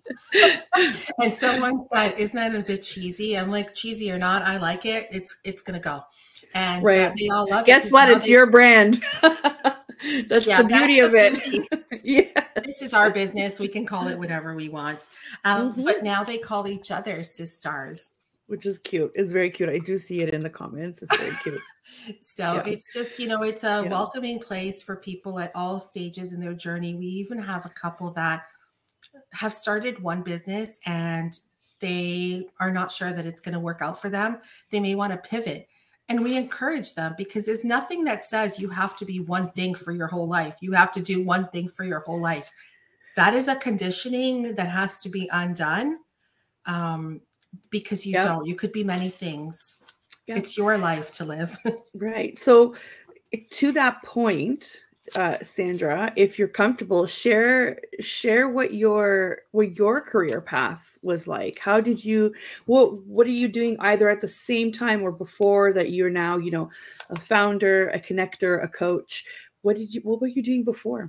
and someone said, "Isn't that a bit cheesy?" I'm like, "Cheesy or not, I like it. It's it's gonna go," and uh, Right. they all love it Guess because what? now It's they, your brand. That's yeah, the that's beauty of the it. beauty. This is Yes. our business. We can call it whatever we want, um, Mhm. but now they call each other sis stars. Which is cute. It's very cute. I do see it in the comments. It's very cute. So Yeah. it's just, you know, it's a Yeah. welcoming place for people at all stages in their journey. We even have a couple that have started one business and they are not sure that it's going to work out for them. They may want to pivot. And we encourage them because there's nothing that says you have to be one thing for your whole life. You have to do one thing for your whole life. That is a conditioning that has to be undone, um, because you Yep. don't. You could be many things. Yep. It's your life to live. Right. So to that point, uh, Sandra, if you're comfortable, share share what your what your career path was like. How did you what what are you doing either at the same time or before that you're now, you know, a founder, a connector, a coach? What did you what were you doing before?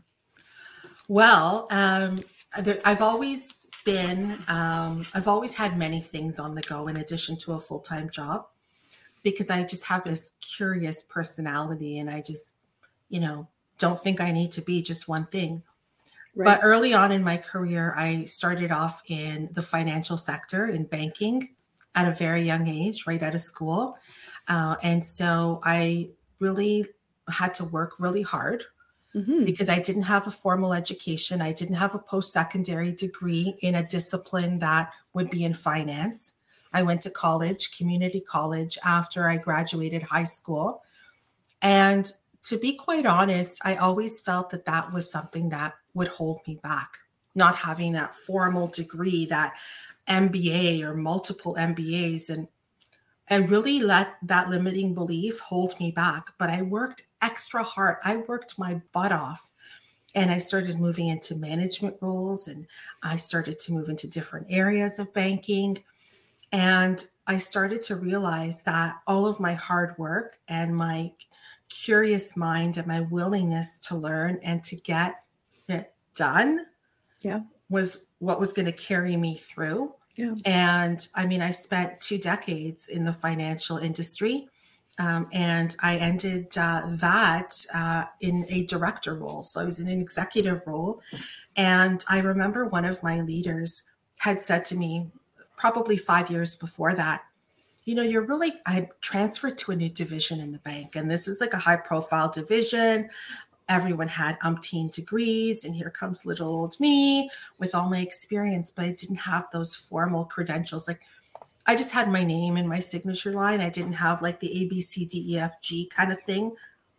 Well, um, there, I've always been, um, I've always had many things on the go in addition to a full time job because I just have this curious personality and I just, you know, don't think I need to be just one thing. But Right. early on in my career, I started off in the financial sector in banking at a very young age, right out of school. Uh, and so I really had to work really hard Mhm. because I didn't have a formal education. I didn't have a post secondary degree in a discipline that would be in finance. I went to college, community college, after I graduated high school. And to be quite honest, I always felt that that was something that would hold me back, not having that formal degree, that M B A or multiple M B As. And and really let that limiting belief hold me back. But I worked extra hard. I worked my butt off and I started moving into management roles and I started to move into different areas of banking. And I started to realize that all of my hard work and my curious mind and my willingness to learn and to get it done Yeah. was what was going to carry me through. Yeah. And I mean, I spent two decades in the financial industry. Um, and I ended uh, that uh, in a director role. So I was in an executive role. And I remember one of my leaders had said to me, probably five years before that, you know, you're really, I transferred to a new division in the bank, and this is like a high profile division. Everyone had umpteen degrees, and here comes little old me with all my experience, but I didn't have those formal credentials. Like, I just had my name and my signature line. I didn't have like the A, B, C, D, E, F, G kind of thing.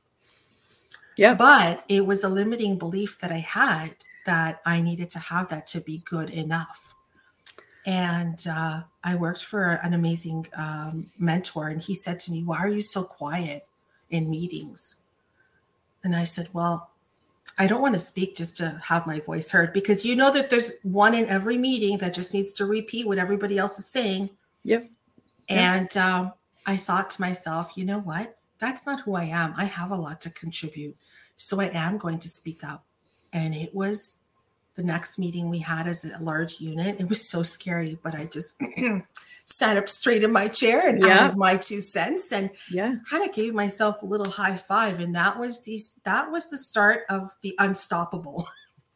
Yeah. But it was a limiting belief that I had that I needed to have that to be good enough. And uh, I worked for an amazing um, mentor, and he said to me, "Why are you so quiet in meetings?" And I said, "Well, I don't want to speak just to have my voice heard, because you know that there's one in every meeting that just needs to repeat what everybody else is saying." Yep. Yep. And um, I thought to myself, you know what? That's not who I am. I have a lot to contribute. So I am going to speak up. And it was the next meeting we had as a large unit. It was so scary, but I just sat up straight in my chair and Yeah. added my two cents and Yeah. kind of gave myself a little high five. And that was these that was the start of the unstoppable.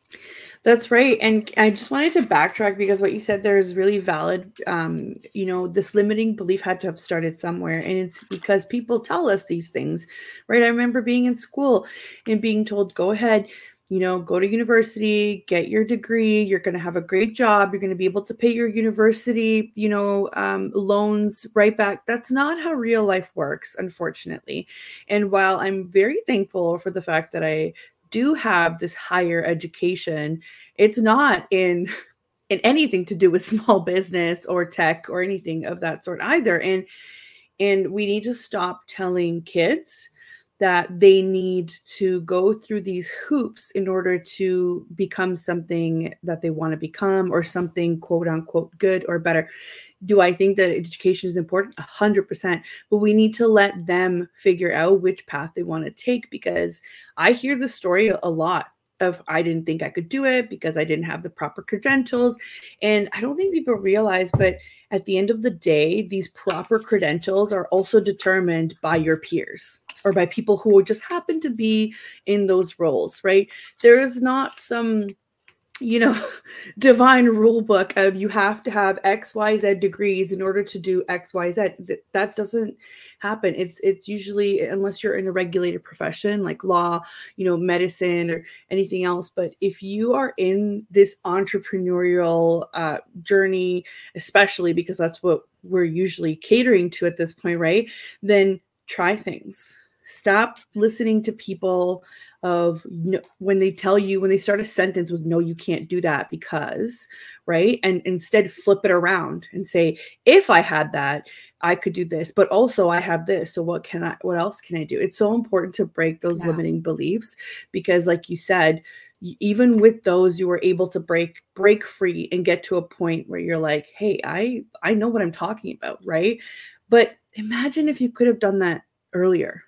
That's right. And I just wanted to backtrack because what you said there is really valid. Um, you know, this limiting belief had to have started somewhere. And it's because people tell us these things, right? I remember being in school and being told, go ahead, you know, go to university, get your degree. You're going to have a great job. You're going to be able to pay your university, you know, um, loans right back. That's not how real life works, unfortunately. And while I'm very thankful for the fact that I do have this higher education, it's not in in anything to do with small business or tech or anything of that sort either. And and we need to stop telling kids that they need to go through these hoops in order to become something that they want to become, or something quote unquote good or better. Do I think that education is important? A hundred percent. But we need to let them figure out which path they want to take, because I hear the story a lot of, I didn't think I could do it because I didn't have the proper credentials. And I don't think people realize, but at the end of the day, these proper credentials are also determined by your peers or by people who just happen to be in those roles, right? There is not some, you know, divine rule book of you have to have X Y Z degrees in order to do X Y Z. That, that doesn't happen. It's it's usually, unless you're in a regulated profession like law, you know, medicine or anything else. But if you are in this entrepreneurial uh, journey, especially because that's what we're usually catering to at this point, right? Then try things. Stop listening to people of no, when they tell you, when they start a sentence with no, you can't do that because, right? And instead flip it around and say, if I had that, I could do this, but also I have this. So what can I, what else can I do? It's so important to break those Yeah. limiting beliefs, because like you said, even with those, you were able to break, break free and get to a point where you're like, hey, I, I know what I'm talking about. Right. But imagine if you could have done that earlier.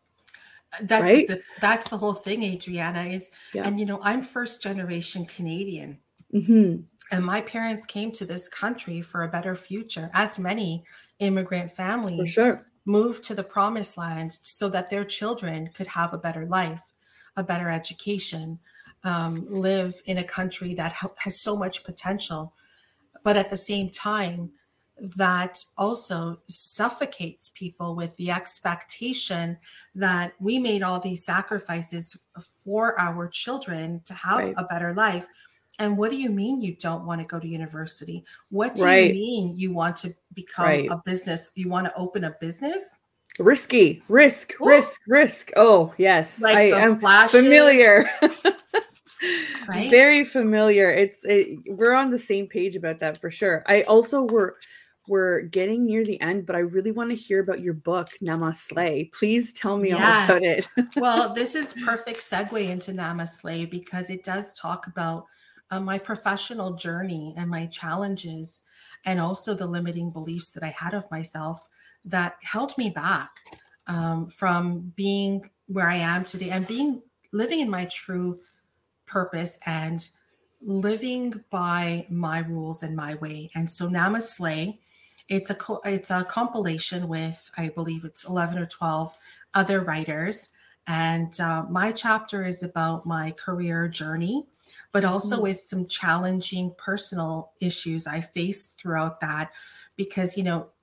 That's Right. the that's the whole thing, Adriana, is, Yeah. and you know, I'm first generation Canadian. Mm-hmm. And my parents came to this country for a better future, as many immigrant For families sure. moved to the promised land so that their children could have a better life, a better education, um, live in a country that ha- has so much potential. But at the same time, that also suffocates people with the expectation that we made all these sacrifices for our children to have Right. a better life. And what do you mean you don't want to go to university? What do you Right. mean you want to become Right. a business? You want to open a business? Risky. Risk, Ooh, risk, risk. Oh, yes. I like the am flashes, familiar. right? Very familiar. It's it, we're on the same page about that for sure. I also were we're getting near the end, but I really want to hear about your book, Namaste. Please tell me all about Yes. it. Well, this is perfect segue into Namaste because it does talk about uh, my professional journey and my challenges, and also the limiting beliefs that I had of myself that held me back um, from being where I am today and being living in my true purpose and living by my rules and my way. And so Namaste, it's a co- it's a compilation with, I believe it's eleven or twelve other writers, and uh, my chapter is about my career journey, but also Mm, with some challenging personal issues I faced throughout that, because you know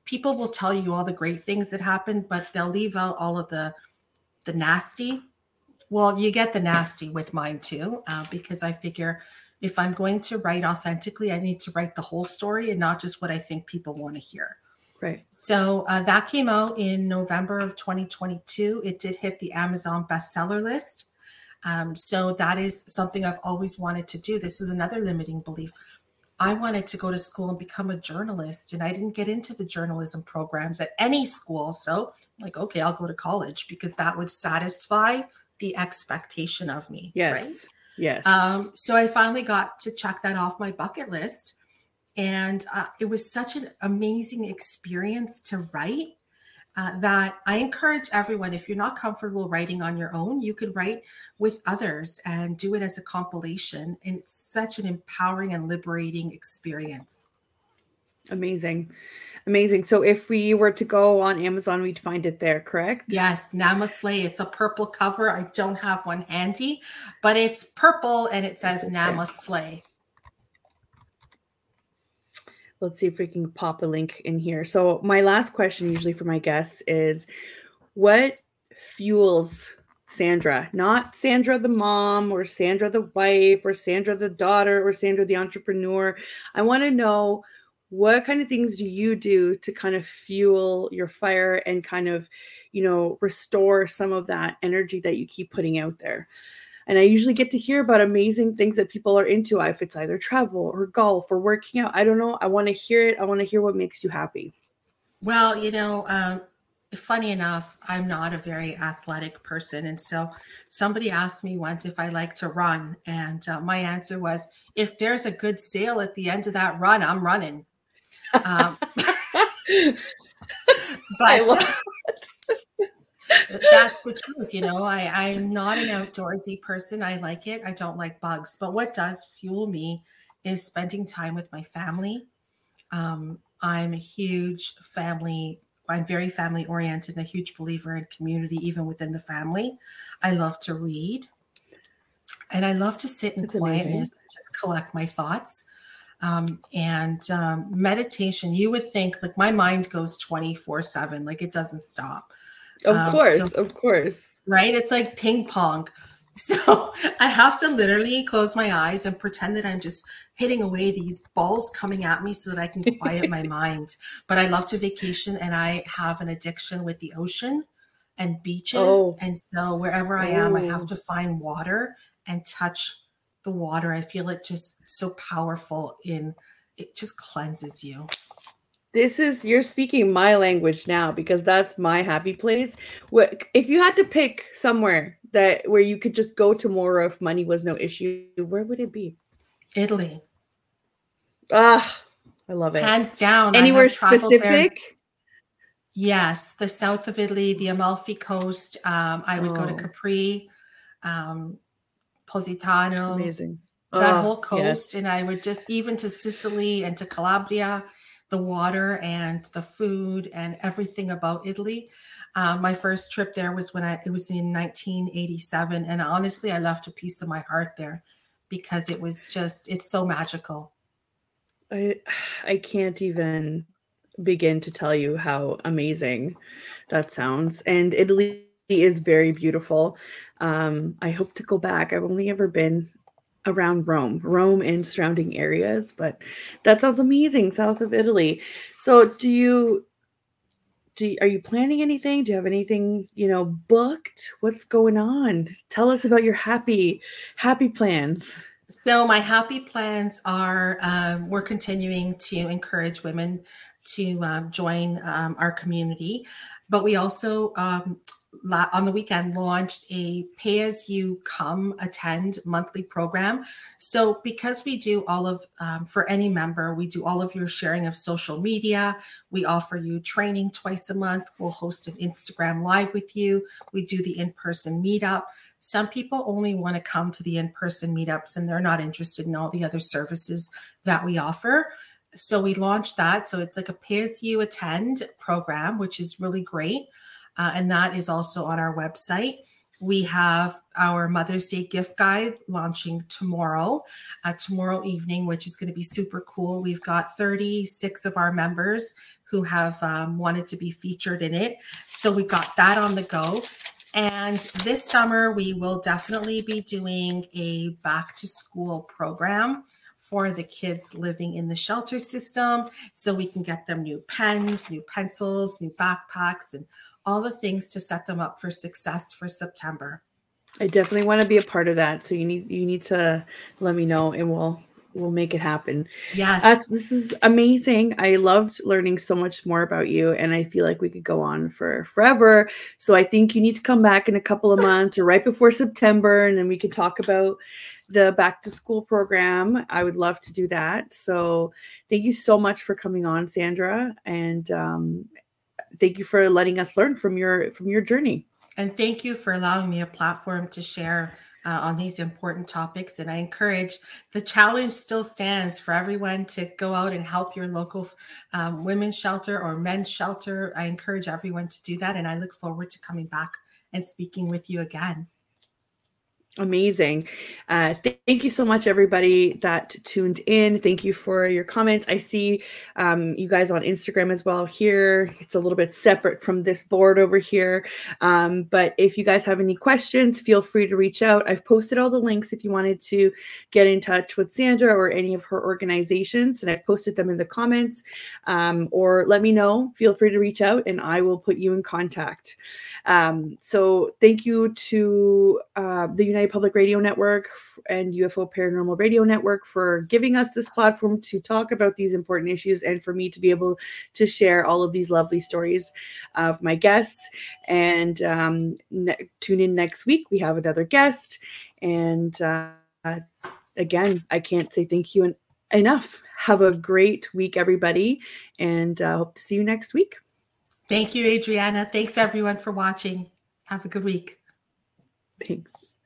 people will tell you all the great things that happened, but they'll leave out all of the the nasty. Well, you get the nasty with mine too, uh, because I figure if I'm going to write authentically, I need to write the whole story and not just what I think people want to hear. Right. So uh, that came out in November of twenty twenty-two. It did hit the Amazon bestseller list. Um, so that is something I've always wanted to do. This is another limiting belief. I wanted to go to school and become a journalist, and I didn't get into the journalism programs at any school. So I'm like, okay, I'll go to college because that would satisfy the expectation of me. Yes. Right. Yes. Um, so I finally got to check that off my bucket list. And uh, it was such an amazing experience to write. Uh, that I encourage everyone, if you're not comfortable writing on your own, you could write with others and do it as a compilation. And it's such an empowering and liberating experience. Amazing. Amazing. So if we were to go on Amazon, we'd find it there, correct? Yes, Namaslay. It's a purple cover. I don't have one handy, but it's purple and it says Namaslay. Let's see if we can pop a link in here. So my last question usually for my guests is, what fuels Sandra? Not Sandra the mom or Sandra the wife or Sandra the daughter or Sandra the entrepreneur. I want to know, what kind of things do you do to kind of fuel your fire and kind of, you know, restore some of that energy that you keep putting out there? And I usually get to hear about amazing things that people are into, if it's either travel or golf or working out. I don't know. I want to hear it. I want to hear what makes you happy. Well, you know, um, funny enough, I'm not a very athletic person. And so somebody asked me once if I like to run. And uh, my answer was, if there's a good sale at the end of that run, I'm running. Um, but that's the truth. You know, I, I'm not an outdoorsy person. I like it. I don't like bugs. But what does fuel me is spending time with my family. Um, I'm a huge family. I'm very family oriented and a huge believer in community, even within the family. I love to read. And I love to sit in That's quietness amazing. and just collect my thoughts. Um, and um, meditation, you would think, like, my mind goes twenty-four seven, like it doesn't stop. Of Um, course, so, of course. right? It's like ping pong. So I have to literally close my eyes and pretend that I'm just hitting away these balls coming at me so that I can quiet my mind. But I love to vacation, and I have an addiction with the ocean and beaches. Oh. And so wherever I am, I have to find water and touch the water. I feel it just so powerful, in it just cleanses you. This is, you're speaking my language now, because that's my happy place. What if you had to pick somewhere that where you could just go to more if money was no issue, where would it be? Italy. Ah, I love it. Hands down. Anywhere I have traveled specific? There. Yes, the south of Italy, the Amalfi Coast. Um, I would oh. go to Capri, um, Positano. Amazing. That oh, whole coast. Yes. And I would just, even to Sicily and to Calabria, the water and the food and everything about Italy. Uh, my first trip there was when I, it was in nineteen eighty-seven. And honestly, I left a piece of my heart there because it was just, it's so magical. I, I can't even begin to tell you how amazing that sounds. And Italy is very beautiful. Um, I hope to go back. I've only ever been around Rome, Rome and surrounding areas, but that sounds amazing. South of Italy. So do you, do you, are you planning anything? Do you have anything, you know, booked? What's going on? Tell us about your happy, happy plans. So my happy plans are, um, we're continuing to encourage women to um, join um, our community, but we also, um, on the weekend, launched a pay as you come attend monthly program. So because we do all of, um, for any member, we do all of your sharing of social media. We offer you training twice a month. We'll host an Instagram live with you. We do the in-person meetup. Some people only want to come to the in-person meetups and they're not interested in all the other services that we offer. So we launched that. So it's like a pay as you attend program, which is really great. Uh, and that is also on our website. We have our Mother's Day gift guide launching tomorrow, uh, tomorrow evening, which is going to be super cool. We've got thirty-six of our members who have um, wanted to be featured in it. So we got that on the go. And this summer, we will definitely be doing a back to school program for the kids living in the shelter system, so we can get them new pens, new pencils, new backpacks, and all the things to set them up for success for September. I definitely want to be a part of that. So you need you need to let me know, and we'll we'll make it happen. Uh, Yes. this is amazing. I loved learning so much more about you, and I feel like we could go on for forever. So I think you need to come back in a couple of months or right before September, and then we can talk about the back to school program. I would love to do that. So thank you so much for coming on, Sandra, and um, thank you for letting us learn from your from your journey. And thank you for allowing me a platform to share uh, on these important topics. And I encourage, the challenge still stands for everyone to go out and help your local um, women's shelter or men's shelter. I encourage everyone to do that. And I look forward to coming back and speaking with you again. Amazing. Uh, th- thank you so much, everybody that tuned in. Thank you for your comments. I see um, you guys on Instagram as well here. It's a little bit separate from this board over here. Um, but if you guys have any questions, feel free to reach out. I've posted all the links if you wanted to get in touch with Sandra or any of her organizations, and I've posted them in the comments. Um, or let me know. Feel free to reach out, and I will put you in contact. Um, so thank you to uh, the United Public Radio Network and U F O Paranormal Radio Network for giving us this platform to talk about these important issues, and for me to be able to share all of these lovely stories of my guests. And um, ne- tune in next week. We have another guest. And uh, again, I can't say thank you en- enough. Have a great week, everybody, and uh, hope to see you next week. Thank you, Adriana. Thanks, everyone, for watching. Have a good week. Thanks.